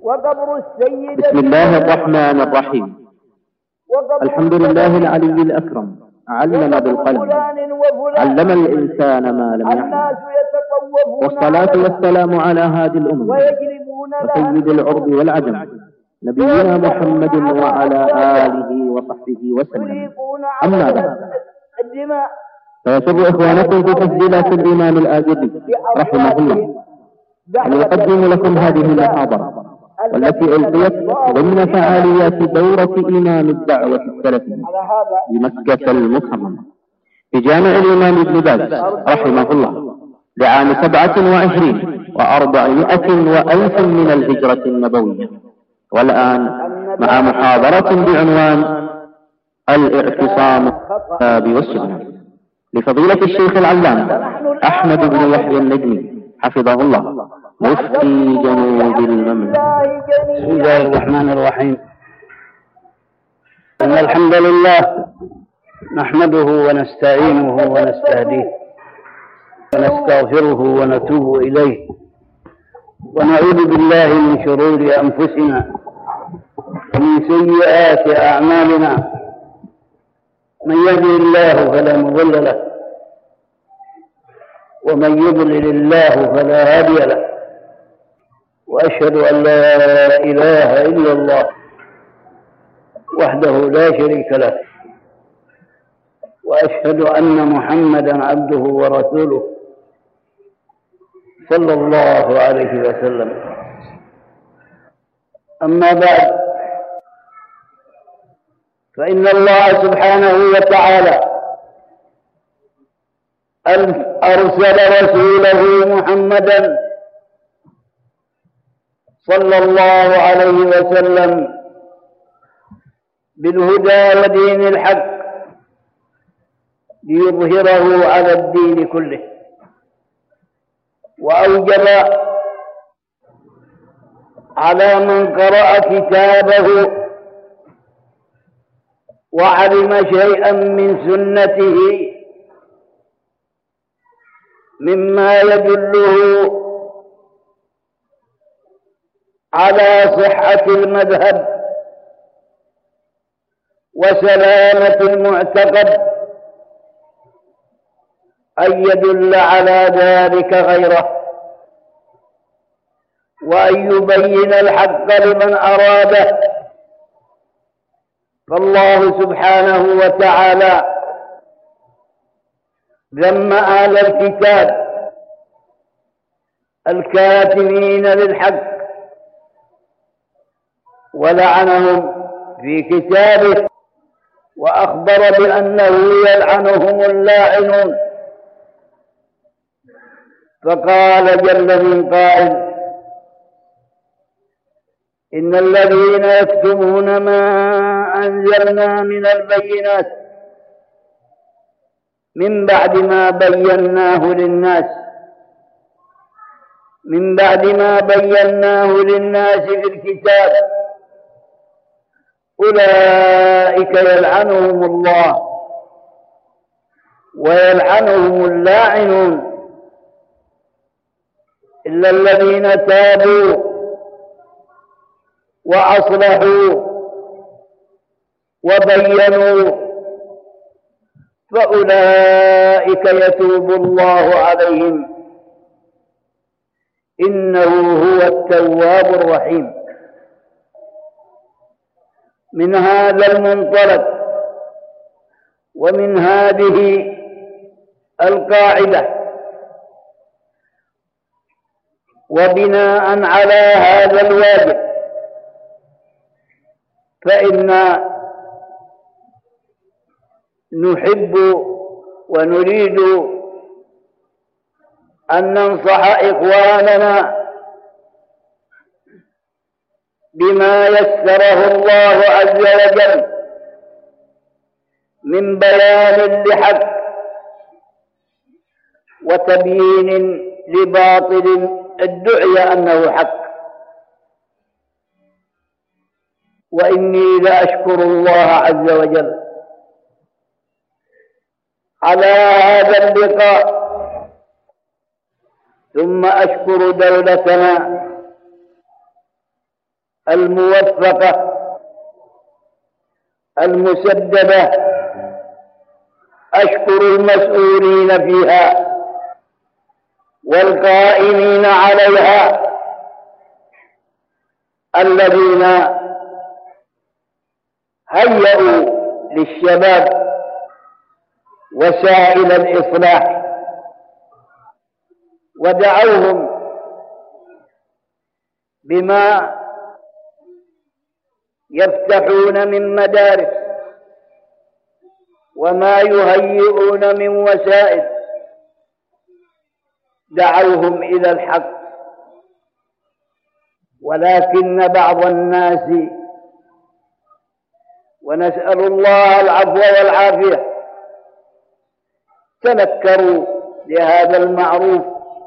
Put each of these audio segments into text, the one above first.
وقبر السيد. بسم الله الرحمن الرحيم. الحمد لله العلي الأكرم، علم بالقلم، علم الإنسان ما لم يعلم، والصلاة والسلام على هادي الأمم وسيد العرب والعجم، نبينا محمد وعلى آله وصحبه وسلم. أما بعد، فيسر إخوانكم في تسجيلات الإمام الآجري رحمه الله أن يقدم لكم هذه المحاضرة، والتي ألقيت ضمن فعاليات دورة إمام الدعوة السلفية بمكة المكرمة في جامع الإمام ابن باز رحمه الله لعام 27 و400 وألف من الهجرة النبوية. والآن مع محاضرة بعنوان الاعتصام بالكتاب والسنة لفضيلة الشيخ العلامة أحمد بن يحيى النجمي حفظه الله، مفتي جنوب المملكة. بسم الله الرحمن الرحيم. إن الحمد لله نحمده ونستعينه ونستهديه ونستغفره ونتوب إليه، ونعوذ بالله من شرور أنفسنا ومن سيئات أعمالنا. من يهده الله فلا مضل له، ومن يضلل الله فلا هادي له، وأشهد أن لا إله إلا الله وحده لا شريك له، وأشهد أن محمدا عبده ورسوله صلى الله عليه وسلم. أما بعد، فإن الله سبحانه وتعالى أرسل رسوله محمدا صلى الله عليه وسلم بالهدى ودين الحق ليظهره على الدين كله، وأوجب على من قرأ كتابه وعلم شيئا من سنته مما يدله على صحة المذهب وسلامة المعتقد أن يدل على ذلك غيره، وأن يبين الحق لمن أراده. فالله سبحانه وتعالى ذم أهل الكتاب الكاتمين للحق ولعنهم في كتابه، وأخبر بأنه يلعنهم اللاعنون. فقال جل من قائل: إن الذين يكتمون ما أنزلنا من البينات من بعد ما بيناه للناس في الكتاب أولئك يلعنهم الله ويلعنهم اللاعنون، إلا الذين تابوا وأصلحوا وبينوا فأولئك يتوب الله عليهم، إنه هو التواب الرحيم. من هذا المنطلق ومن هذه القاعدة، وبناء على هذا الواجب، فإن نحب ونريد أن ننصح إخواننا بما يسره الله عز وجل من بيان لحق وتبيين لباطل ادعي أنه حق. وإني لأشكر الله عز وجل على هذا اللقاء، ثم أشكر دولتنا الموفقة المسددة. أشكر المسؤولين فيها والقائمين عليها الذين هيئوا للشباب وسائل الإصلاح ودعوهم بما يفتحون من مدارس وما يهيئون من وسائل، دعوهم إلى الحق. ولكن بعض الناس، ونسأل الله العفو والعافية، تنكروا لهذا المعروف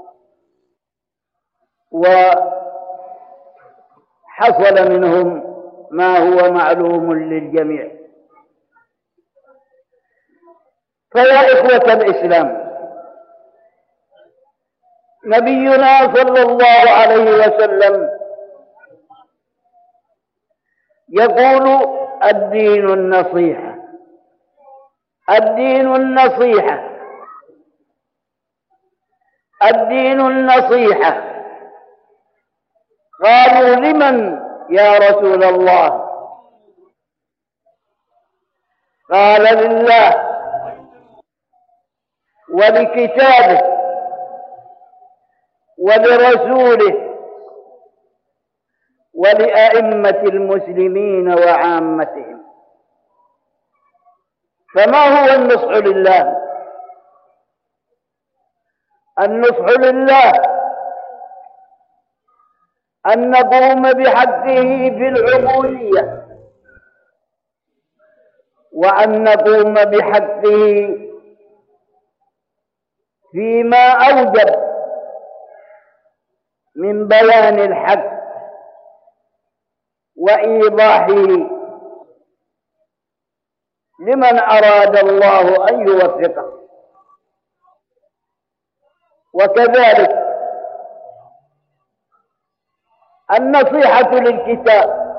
وحصل منهم ما هو معلوم للجميع. فيا إخوة الإسلام، نبينا صلى الله عليه وسلم يقول: الدين النصيحة، الدين النصيحة، الدين النصيحة. قالوا: لمن يا رسول الله؟ قال: لله ولكتابه ولرسوله ولأئمة المسلمين وعامتهم. فما هو النصح لله؟ النصح لله أن نقوم بحقه في العبودية، وأن نقوم بحقه فيما أوجب من بيان الحق وإيضاحه لمن أراد الله أن يوفقه. وكذلك النصيحة للكتاب،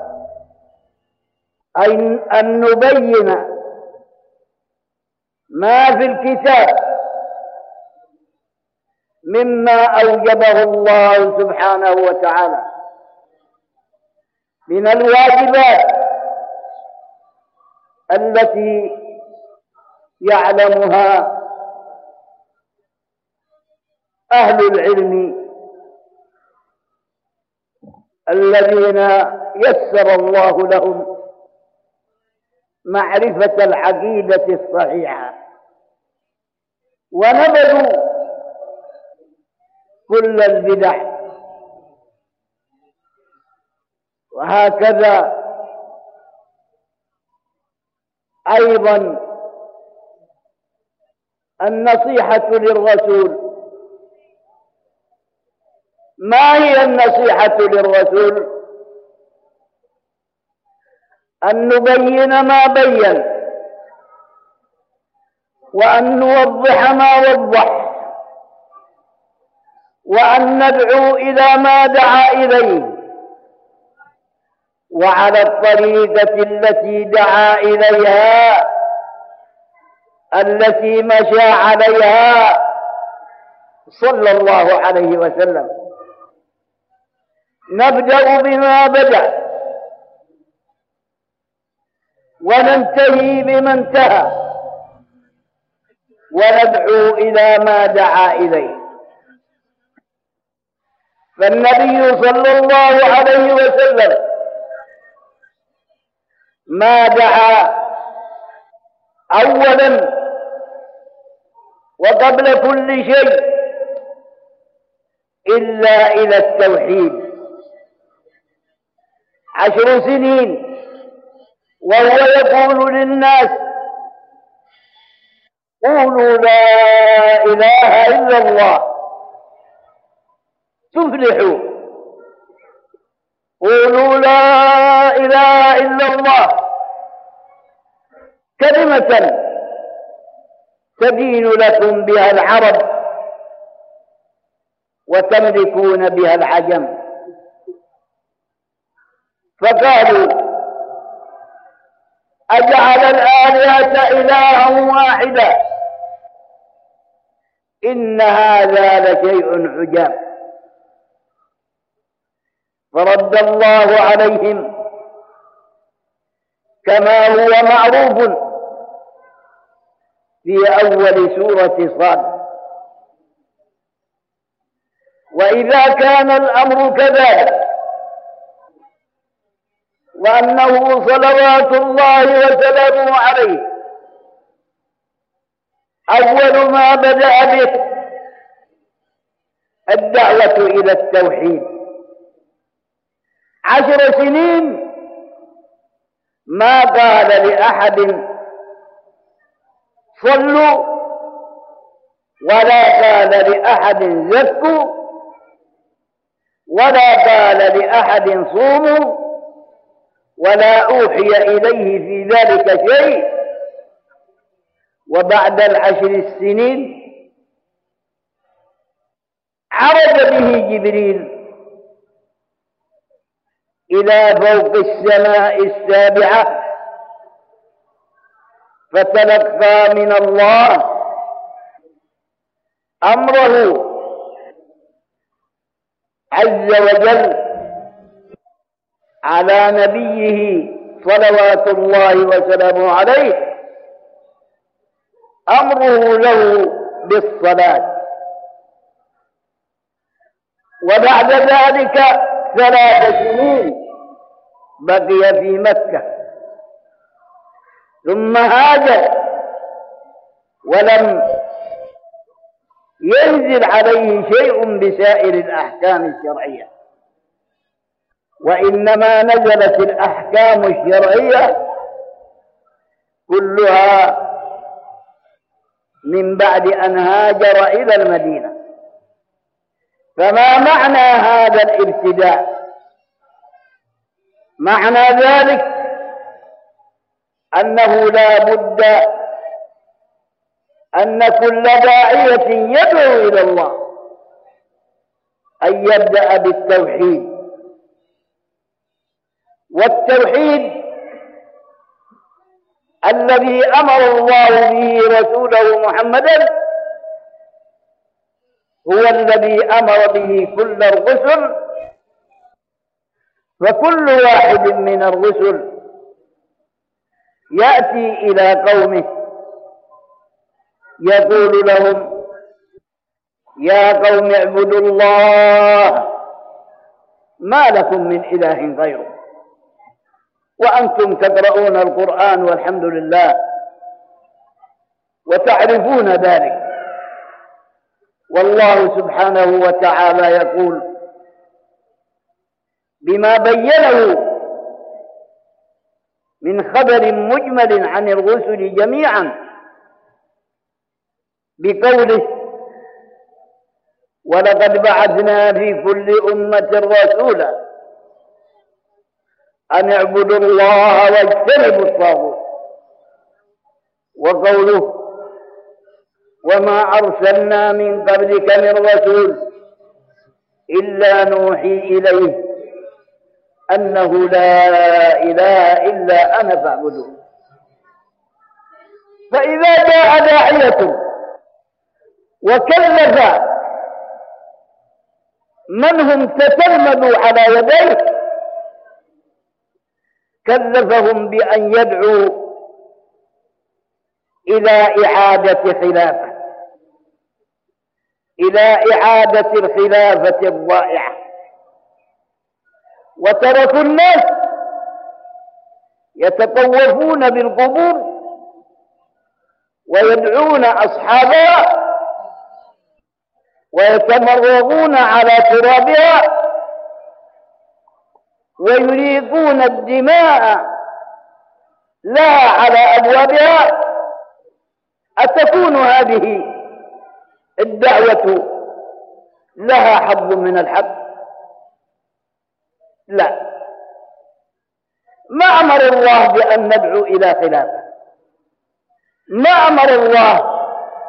أي أن نبين ما في الكتاب مما أوجبه الله سبحانه وتعالى من الواجبات التي يعلمها أهل العلم الذين يسر الله لهم معرفة العقيدة الصحيحة، ونبذوا كل البدع. وهكذا أيضا النصيحة للرسول. ما هي النصيحة للرسول؟ أن نبين ما بين، وأن نوضح ما وضح، وأن ندعو إلى ما دعا إليه وعلى الطريقة التي دعا إليها، التي مشى عليها صلى الله عليه وسلم. نبدأ بما بدأ وننتهي بما انتهى، وندعو إلى ما دعا إليه. فالنبي صلى الله عليه وسلم ما دعا أولا وقبل كل شيء إلا إلى التوحيد. 10 سنين وهو يقول للناس: قولوا لا إله إلا الله تفلحوا، قولوا لا إله إلا الله، كلمة تدين لكم بها العرب وتملكون بها العجم. فقالوا أجعل الآلهة إلها واحدا إن هذا لشيء عجاب. فرد الله عليهم كما هو معروف في أول سورة صاد: وإذا كان الأمر كذلك وأنه صلوات الله وسلامه عليه أول ما بدأ به الدعوة إلى التوحيد، 10 سنين ما قال لأحد صلوا ولا قال لأحد زكوا ولا قال لأحد صوموا ولا أوحي إليه في ذلك شيء. وبعد 10 سنين عرج به جبريل إلى فوق السماء السابعة فتلقى من الله أمره عز وجل على نبيه صلوات الله وسلامه عليه، أمره له بالصلاة. وبعد ذلك 3 سنين بقي في مكة ثم هاجر ولم ينزل عليه شيء بسائر الأحكام الشرعية، وإنما نزلت الأحكام الشرعية كلها من بعد أن هاجر إلى المدينة. فما معنى هذا الابتداء؟ معنى ذلك أنه لا بد أن كل داعية يدعو إلى الله أن يبدأ بالتوحيد. والتوحيد الذي أمر الله به رسوله محمدا هو الذي أمر به كل الرسل، فكل واحد من الرسل يأتي إلى قومه يقول لهم: يا قوم اعبدوا الله ما لكم من إله غيره، وأنتم تقرؤون القرآن والحمد لله وتعرفون ذلك. والله سبحانه وتعالى يقول بما بينه من خبر مجمل عن الرسل جميعا بقوله: ولقد بعثنا في كل أمة رسولا أن اعبدوا الله واجتنبوا الطاغوت. وقوله: وما أرسلنا من قبلك من رسول إلا نوحي إليه أنه لا إله إلا أنا فاعبدون. فإذا جاء داعية وكلف من هم تتلمذوا على يديه كلفهم بأن يدعوا إلى إعادة خلافة، إلى إعادة الخلافة الضائعة. وتركوا الناس يتطوفون بالقبور ويدعون أصحابها ويتمرغون على ترابها ويريقون الدماء لها على أبوابها. أتكون هذه الدعوة لها حظ من الحق؟ لا. ما أمر الله بأن ندعو إلى خلافه، ما أمر الله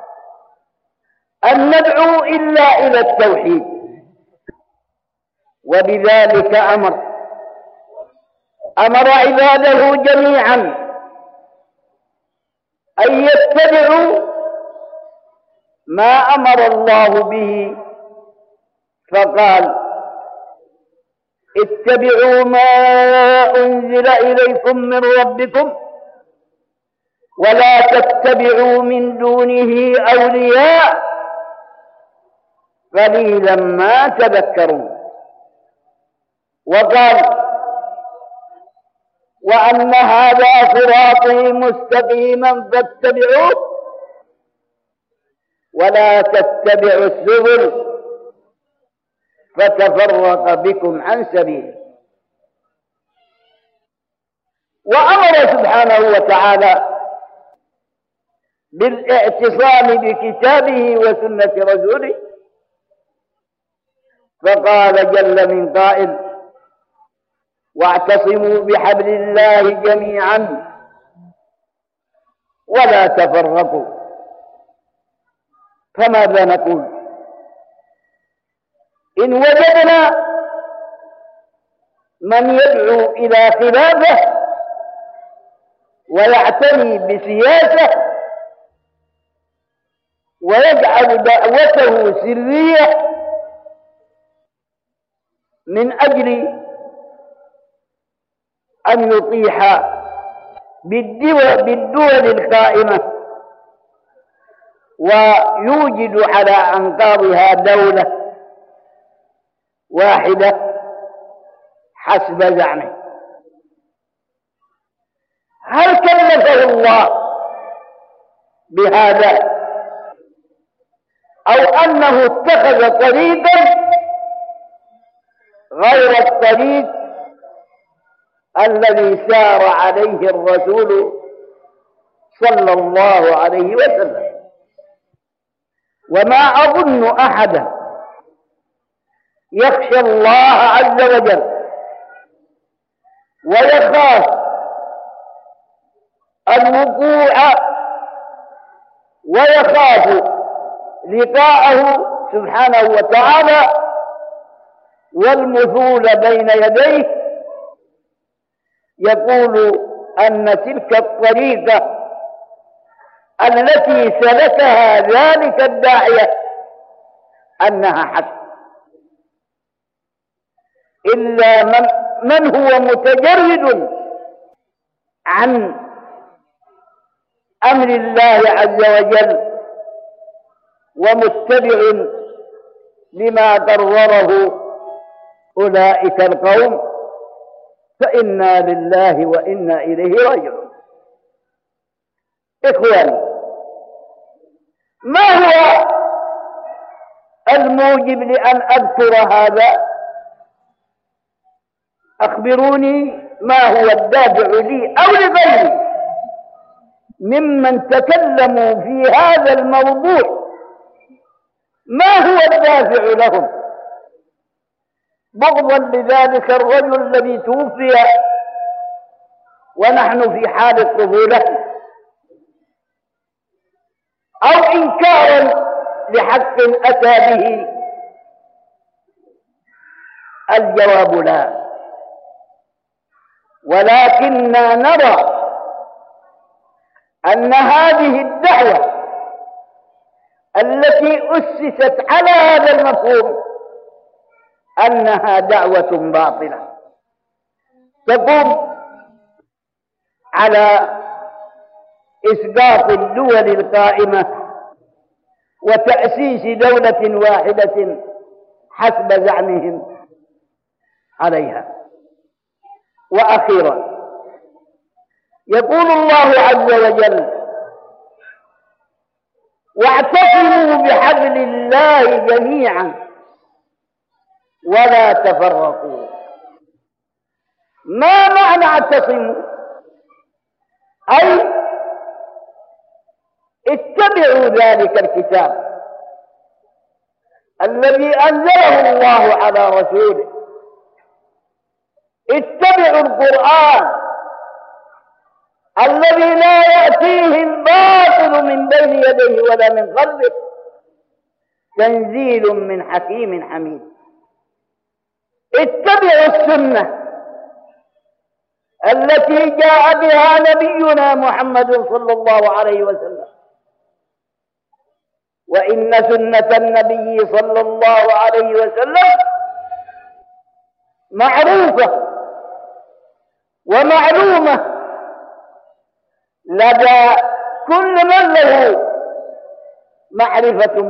أن ندعو إلا إلى التوحيد. وبذلك أمر أمر عباده جميعا أن يتبعوا ما أمر الله به، فقال: اتبعوا ما أنزل إليكم من ربكم ولا تتبعوا من دونه أولياء قليلا ما تذكرون. وقال: وأن هذا صراطي مستقيما فاتبعوه ولا تتبعوا السبل فتفرق بكم عن سبيله. وأمر سبحانه وتعالى بالاعتصام بكتابه وسنة رسوله، فقال جل من قائل: واعتصموا بحبل الله جميعا ولا تفرقوا. فماذا نقول إن وجدنا من يدعو إلى خلافه ويعتني بسياسة ويجعل دعوته سرية من أجل أن يطيح بالدول القائمة ويوجد على أنقاضها دولة واحدة حسب زعمه؟ هل كلفه الله بهذا أو أنه اتخذ طريقا غير الطريق الذي سار عليه الرسول صلى الله عليه وسلم؟ وما أظن أحدا يخشى الله عز وجل ويخاف الوقوع ويخاف لقاءه سبحانه وتعالى والمثول بين يديه يقول أن تلك الطريقة التي سلكها ذلك الداعية أنها حق، إلا من هو متجرد عن أمر الله عز وجل ومتبع لما قرره أولئك القوم، فإنا لله وإنا إليه راجعون. إخواني، ما هو الموجب لأن أذكر هذا؟ أخبروني ما هو الدافع لي أو لغيري ممن تكلموا في هذا الموضوع، ما هو الدافع لهم بغضا لذلك الرجل الذي توفي ونحن في حال الطفولة، أو إنكارا لحق أتى به؟ الجواب لا، ولكننا نرى أن هذه الدعوة التي أسست على هذا المفهوم أنها دعوة باطلة تقوم على إسقاط الدول القائمة وتأسيس دولة واحدة حسب زعمهم عليها. وأخيرا يقول الله عز وجل: واعتصموا بحبل الله جميعا ولا تفرقوا. ما معنى اعتصموا؟ أي اتبعوا ذلك الكتاب الذي أنزله الله على رسوله، اتبعوا القرآن الذي لا يأتيه الباطل من بين يديه ولا من خلفه، تنزيل من حكيم حميد. اتبعوا السنة التي جاء بها نبينا محمد صلى الله عليه وسلم. وإن سنة النبي صلى الله عليه وسلم معروفة ومعلومة لدى كل من له معرفة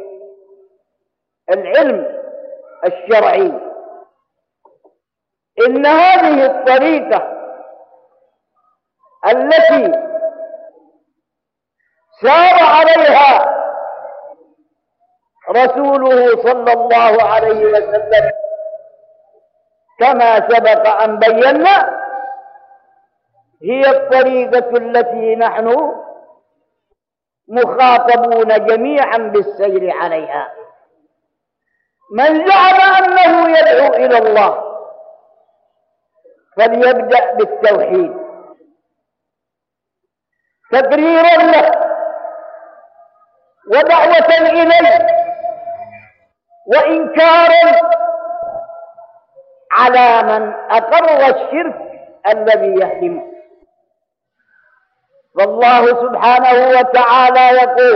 بالعلم الشرعي. إن هذه الطريقة التي سار عليها رسوله صلى الله عليه وسلم كما سبق أن بينا هي الطريقة التي نحن مخاطبون جميعا بالسير عليها. من زعم أنه يدعو إلى الله فليبدأ بالتوحيد تقريرا له ودعوة إليه وإنكارا على من أقر الشرك الذي يهدمه. فالله سبحانه وتعالى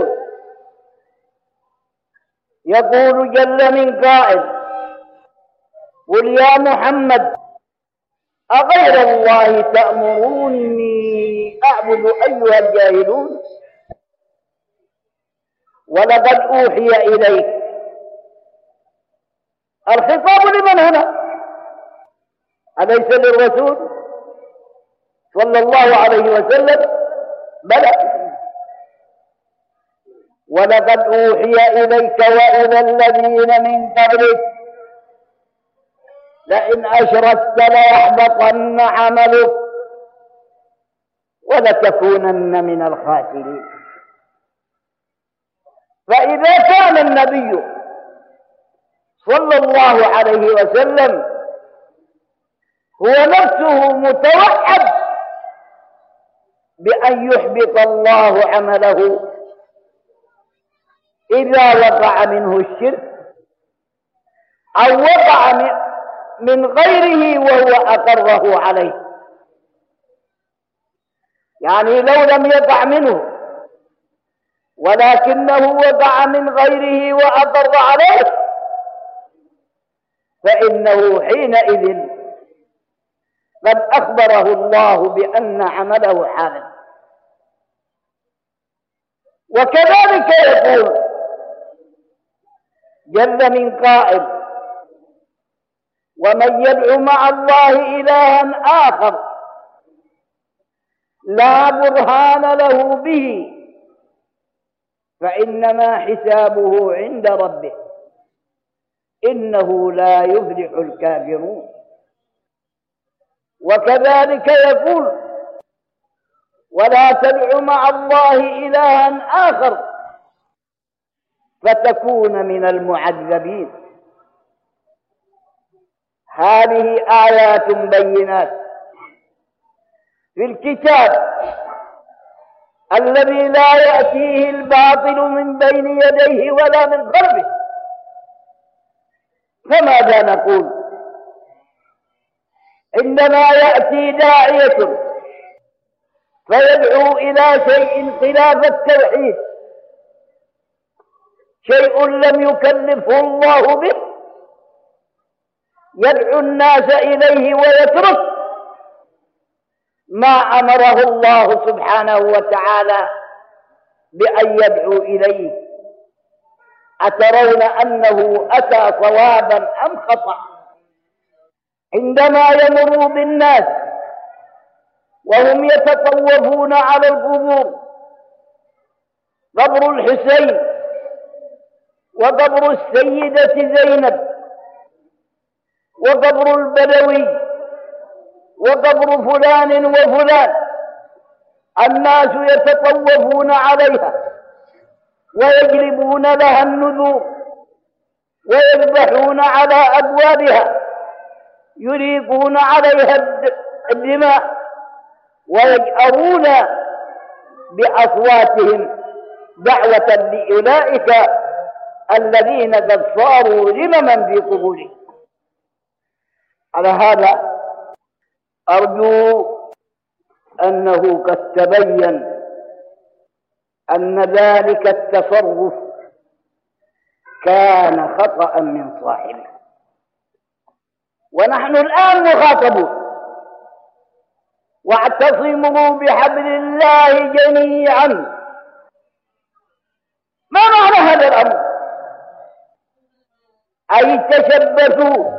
يقول جل من قائل: قل يا محمد أغير الله تأمروني أعبد أيها الجاهلون. ولقد أوحي إليك. الخطاب لمن هنا؟ أليس للرسول صلى الله عليه وسلم؟ بلى. ولقد أوحي إليك وإلى الذين من قبلك لئن أشركت ليحبطن عملك ولتكونن من الخاسرين. فإذا كان النبي صلى الله عليه وسلم هو نفسه متوعد بأن يحبط الله عمله إذا وقع منه الشرك أو وقع من غيره وهو أقره عليه، يعني لو لم يقع منه ولكنه وقع من غيره وأقر عليه فإنه حينئذ قد أخبره الله بأن عمله حادث. وكذلك يقول جل من قائل: ومن يدعو مع الله إلها آخر لا برهان له به فإنما حسابه عند ربه إنه لا يفلح الكافرون. وكذلك يقول: ولا تدع مع الله إلها آخر فتكون من المعذبين. هذه آيات بينات في الكتاب الذي لا يأتيه الباطل من بين يديه ولا من خلفه. فماذا نقول عندما يأتي داعية فيدعو إلى شيء خلاف التوحيد، شيء لم يكلفه الله به، يدعو الناس إليه ويترك ما أمره الله سبحانه وتعالى بأن يدعو إليه؟ أترون أنه أتى صوابا أم خطأ؟ عندما يمر بالناس وهم يتطوفون على القبور، قبر الحسين وقبر السيدة زينب وقبر البدوي وقبر فلان وفلان، الناس يتطوفون عليها ويجلبون لها النذور ويذبحون على أبوابها، يريقون عليها الدماء ويجأرون بأصواتهم دعوة لأولئك الذين قد صاروا رمما في قبورهم. على هذا أرجو أنه قد تبين أن ذلك التصرف كان خطأ من صاحبه، ونحن الآن مخاطبون. واعتصموا بحبل الله جميعا. ما معنى هذا الأمر؟ أي تشبثوا،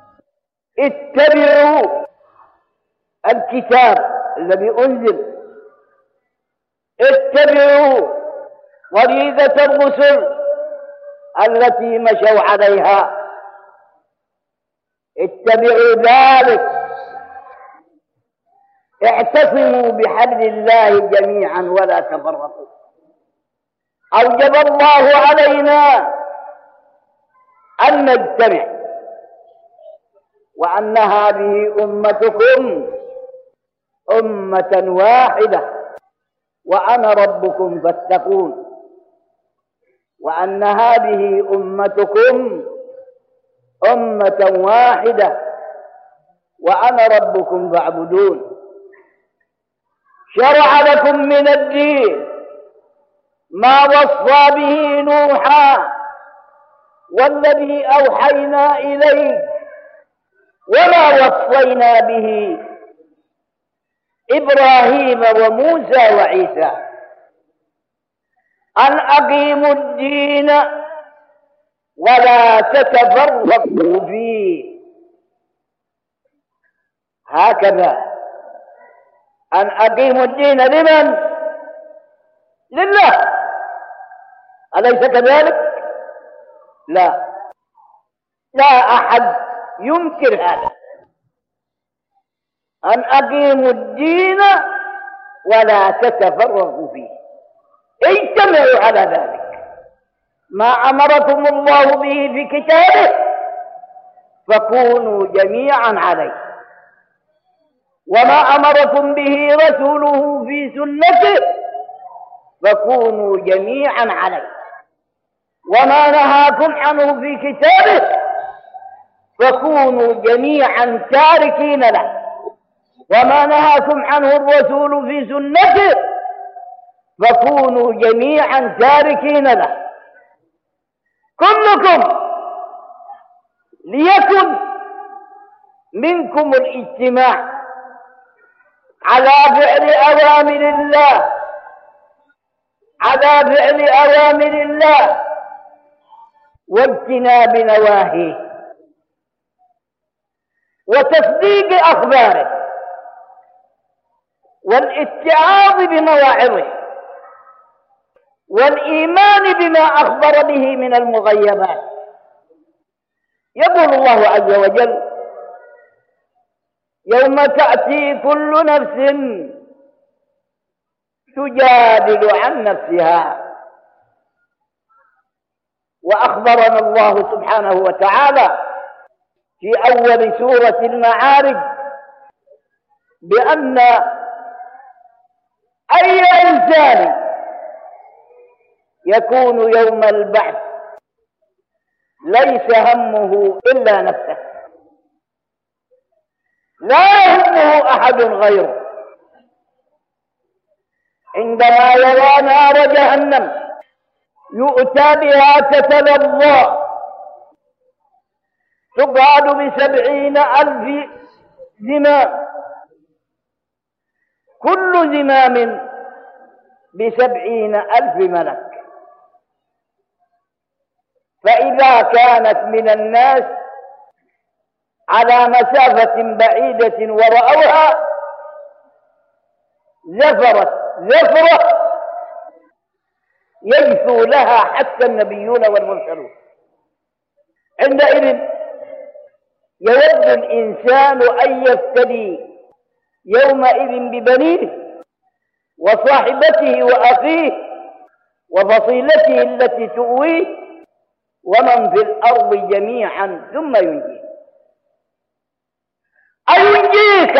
اتبعوا الكتاب الذي أنزل، اتبعوا طريقة الرسل التي مشوا عليها، اتبعوا ذلك، اعتصموا بحبل الله جميعا ولا تفرقوا. أوجب الله علينا أن نجتمع، وأن هذه أمتكم أمة واحدة وأنا ربكم فاتقون، وأن هذه أمتكم أمة واحدة وأنا ربكم فاعبدون. شرع لكم من الدين ما وصى به نوحا والذي أوحينا إليك وما وصينا به إبراهيم وموسى وعيسى، أن أقيموا الدين ولا تتفرقوا فيه. هكذا أن أقيموا الدين لمن؟ لله، أليس كذلك؟ لا أحد ينكر هذا، أن أقيموا الدين ولا تتفرقوا فيه، اجتمعوا على ذلك. ما أمركم الله به في كتابه فكونوا جميعا عليه، وما أمركم به رسوله في سنته فكونوا جميعا عليه، وما نهاكم عنه في كتابه فكونوا جميعا تاركين له، وما نهاكم عنه الرسول في سنته فكونوا جميعا تاركين له. كلكم ليكن منكم الاجتماع على فعل أوامر الله، على فعل أوامر الله واجتناب نواهيه، وتصديق أخباره، والاتعاظ بمواعظه، والإيمان بما أخبر به من المغيبات. يقول الله عز وجل: يوم تأتي كل نفس تجادل عن نفسها. وأخبرنا الله سبحانه وتعالى في أول سورة المعارج بأن أي إنسان يكون يوم البعث ليس همه إلا نفسه، لا يهمه أحد غيره. عندما يرى نار جهنم يؤتى بها تتلظى، تقعد ب70,000 زمام، كل زمام ب70,000 ملك. فإذا كانت من الناس على مسافة بعيدة ورأوها زفرة يجثو لها حتى النبيون والمرسلون. عندئذ يود الإنسان أن يفتدي يومئذ ببنيه وصاحبته وأخيه وفصيلته التي تؤويه ومن في الأرض جميعا ثم ينجيه. أينجيك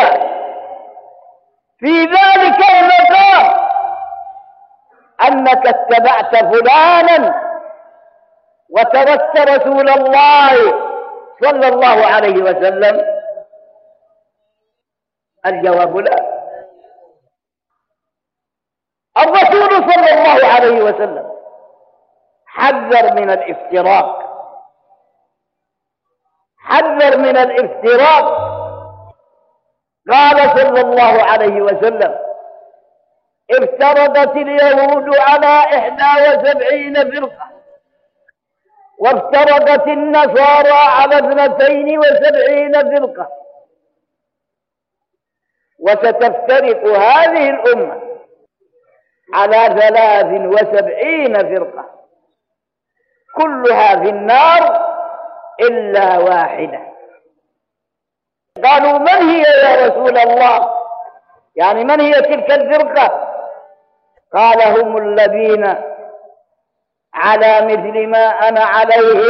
في ذلك المقام أنك اتبعت فلانا وتركت رسول الله صلى الله عليه وسلم؟ الجواب لا. الرسول صلى الله عليه وسلم حذر من الافتراق، حذر من الافتراق. قال صلى الله عليه وسلم: افترقت اليهود على 71 فرقة، وافترقت النصارى على 72 فرقة، وستفترق هذه الأمة على 73 فرقة، كلها في النار إلا واحدة. قالوا: من هي يا رسول الله؟ يعني من هي تلك الفرقة؟ قال: هم الذين على مثل ما أنا عليه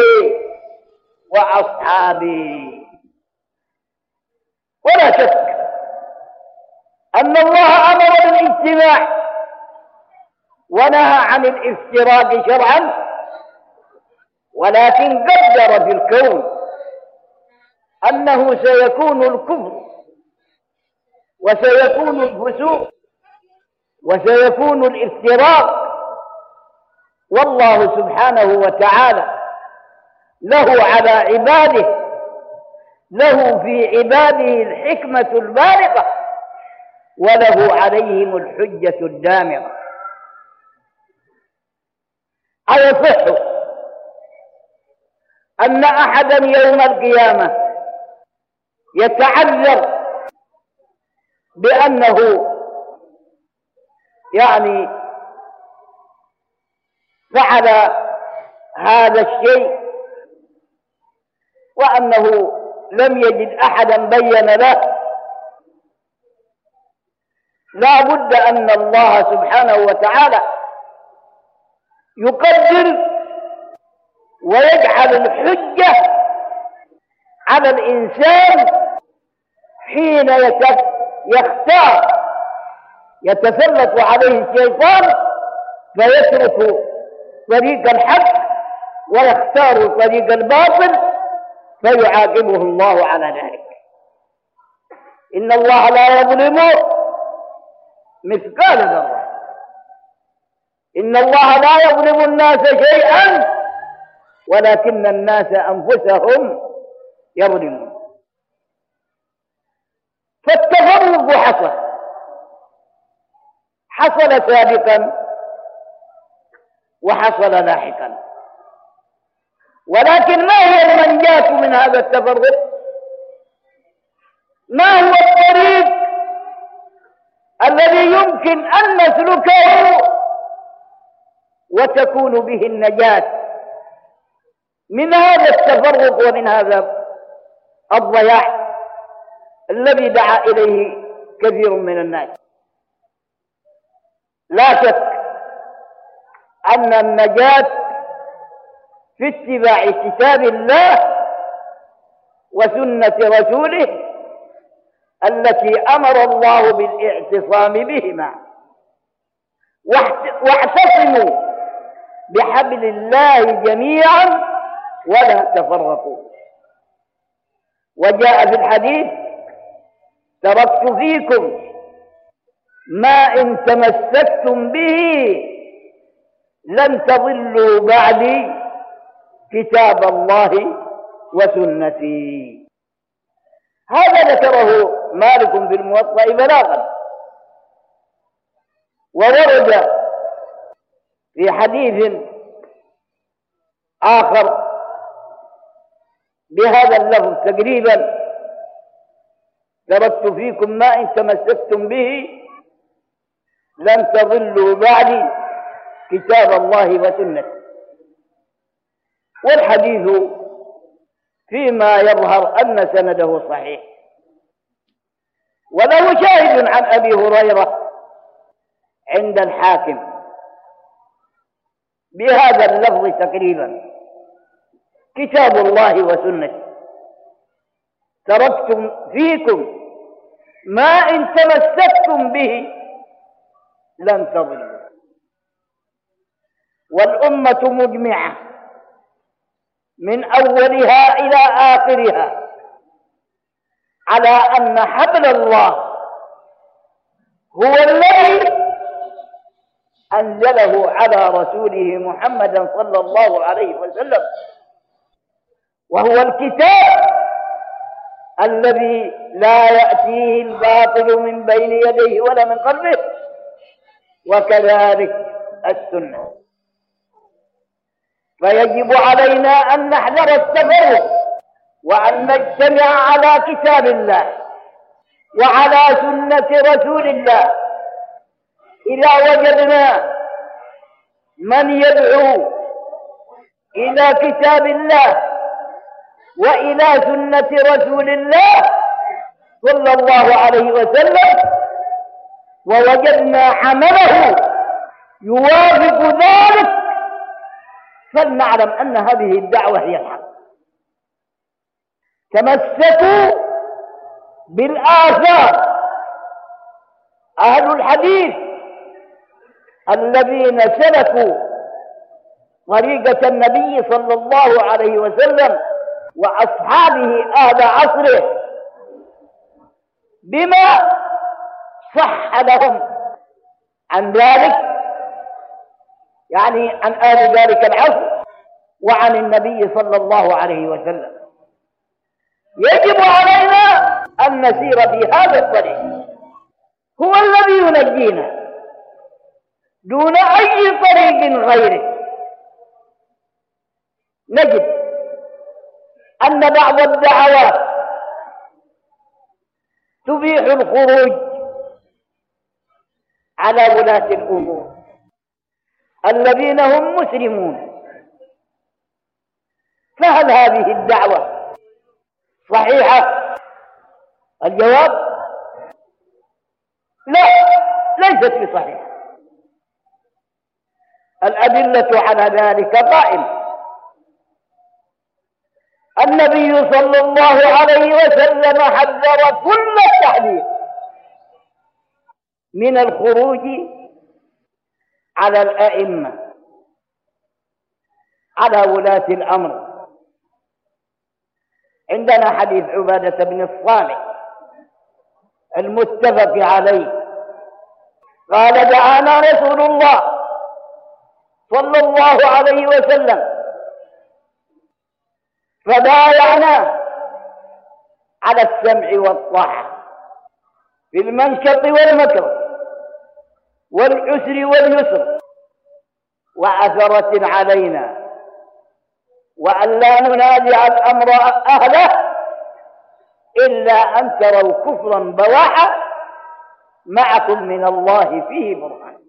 وأصحابي. ولا شك أن الله أمر بالاجتماع ونهى عن الافتراق شرعا، ولكن قدر في الكون أنه سيكون الكفر وسيكون الفسوق وسيكون الافتراق، والله سبحانه وتعالى له على عباده، له في عباده الحكمة البالغة، وله عليهم الحجة الدامغة. أيصح أن أحدا يوم القيامة يتعذر بأنه يعني فعل هذا الشيء وأنه لم يجد أحدا بين له؟ لا بد أن الله سبحانه وتعالى يقدر ويجعل الحجة على الإنسان حين يختار، يتسلط عليه الشيطان فيترك طريق الحق ويختار طريق الباطل فيعاقبه الله على ذلك. إن الله لا يظلم مثقال ذرة، إن الله لا يظلم الناس شيئا ولكن الناس أنفسهم يظلمون. فالتفرق حصل سابقا وحصل لاحقا، ولكن ما هي المنجاة من هذا التفرق؟ ما هو الطريق الذي يمكن أن نسلكه وتكون به النجاة من هذا التفرق ومن هذا الضياع الذي دعا إليه كثير من الناس؟ لا شك أن النجاة في اتباع كتاب الله وسنة رسوله التي أمر الله بالاعتصام بهما. واعتصموا بحبل الله جميعا ولا تفرقوا. وجاء في الحديث: تركت فيكم ما إن تمسكتم به لن تضلوا بعدي كتاب الله وسنتي. هذا ذكره مالك في الموطأ بلاغا. وورد في حديث آخر بهذا اللفظ تقريبا: تركت فيكم ما إن تمسكتم به لن تضلوا بعدي كتاب الله وسنتي. والحديث فيما يظهر أن سنده صحيح، وله شاهد عن أبي هريرة عند الحاكم بهذا اللفظ تقريبا: كتاب الله وسنتي، تركتم فيكم ما إن تمسكتم به لن تضلوا. والأمة مجمعة من أولها إلى آخرها على أن حبل الله هو الذي أنزله على رسوله محمد صلى الله عليه وسلم، وهو الكتاب الذي لا يأتيه الباطل من بين يديه ولا من خلفه، وكذلك السنة. فيجب علينا أن نحذر التفرق، وأن نجتمع على كتاب الله وعلى سنة رسول الله. إذا وجدنا من يدعو إلى كتاب الله وإلى سنة رسول الله صلى الله عليه وسلم ووجدنا عمله يوافق ذلك، فلنعلم أن هذه الدعوة هي الحق. تمسكوا بالآثار أهل الحديث الذين سلكوا طريقة النبي صلى الله عليه وسلم وأصحابه أهل عصره بما صح لهم عن ذلك، يعني عن أهل ذلك العصر وعن النبي صلى الله عليه وسلم. يجب علينا أن نسير في هذا الطريق، هو الذي ينجينا دون أي طريق غيره. نجد أن بعض الدعوات تبيح الخروج على ولاة الأمور الذين هم مسلمون، فهل هذه الدعوة صحيحة؟ الجواب لا، ليست بصحيحة. الأدلة على ذلك قائمة. النبي صلى الله عليه وسلم حذر كل التحذير من الخروج على الأئمة، على ولاة الأمر. عندنا حديث عبادة بن الصامت المتفق عليه، قال دعانا رسول الله صلى الله عليه وسلم فبايعنا على السمع والطاعة في المنشط والمكر والعسر واليسر، وعثرة علينا وأن لا ننازع الأمر أهله إلا أن تروا كفرا بواحا معكم من الله فيه برهان.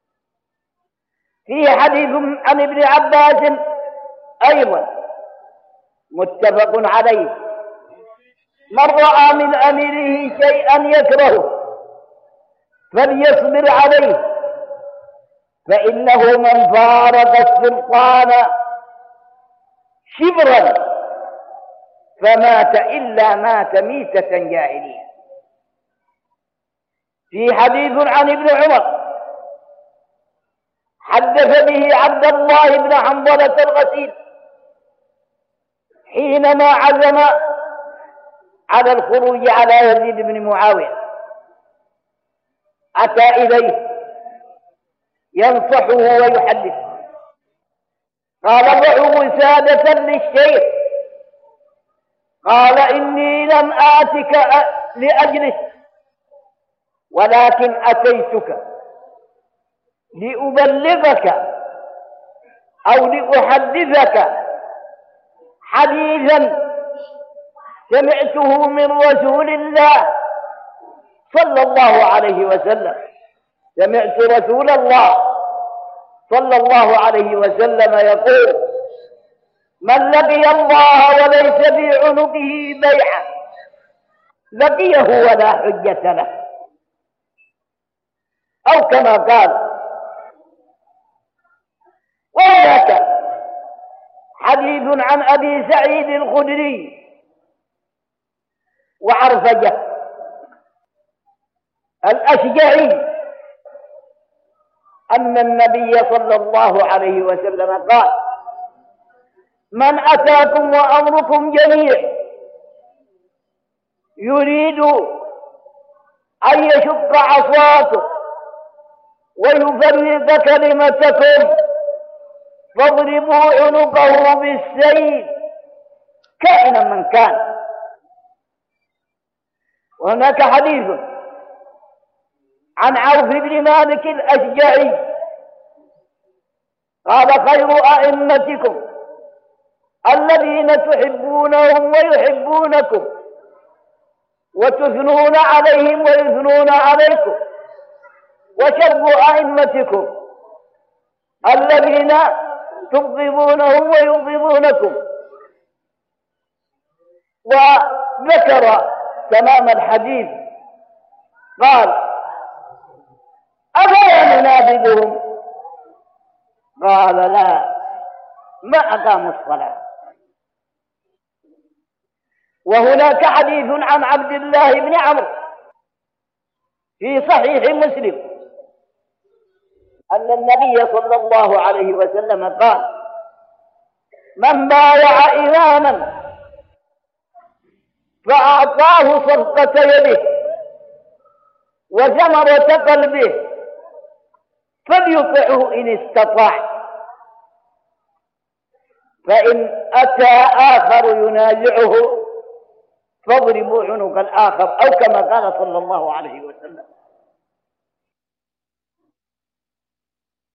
فيه حديث عن ابن عباس أيضا متفق عليه، من رأى من أميره شيئا يكرهه فليصبر عليه، فإنه من فارق السلطان شبرا فمات إلا مات ميتة جاهلية. في حديث عن ابن عمر حدث به عبد الله بن حنظلة الغسيل حينما عزم على الخروج على يزيد بن معاوية، أتى إليه ينصحه ويحدثه، قال ضعوا وسادة للشيخ، قال إني لم آتك لأجلس ولكن أتيتك لأبلغك أو لأحدثك حديثا سمعته من رسول الله صلى الله عليه وسلم. سمعت رسول الله صلى الله عليه وسلم يقول: من لقي الله وليس في عنقه بيعة لقيه ولا حجة له، أو كما قال. وهناك حديث عن أبي سعيد الخدري وعرفجة الأشجعي أن النبي صلى الله عليه وسلم قال: من أتاكم وأمركم جميع يريد أن يشق عصاكم ويفرق كلمتكم فاضربوا عنقه بالسيف كائنا من كان. وهناك حديث عن عوف بن مالك الأشجعي قال: خير أئمتكم الذين تحبونهم ويحبونكم وتثنون عليهم ويثنون عليكم، وشر أئمتكم الذين تبغضونهم ويبغضونكم. وذكر تمام الحديث قال: أفلا ننابذهم؟ قال: لا، ما أقاموا الصلاة. وهناك حديث عن عبد الله بن عمرو في صحيح مسلم أن النبي صلى الله عليه وسلم قال: من بايع إماما فأعطاه صفقة يده وثمرة قلبه فليطعه إن استطاع، فإن أتى آخر ينازعه فاضربوا عنق الآخر، أو كما قال صلى الله عليه وسلم.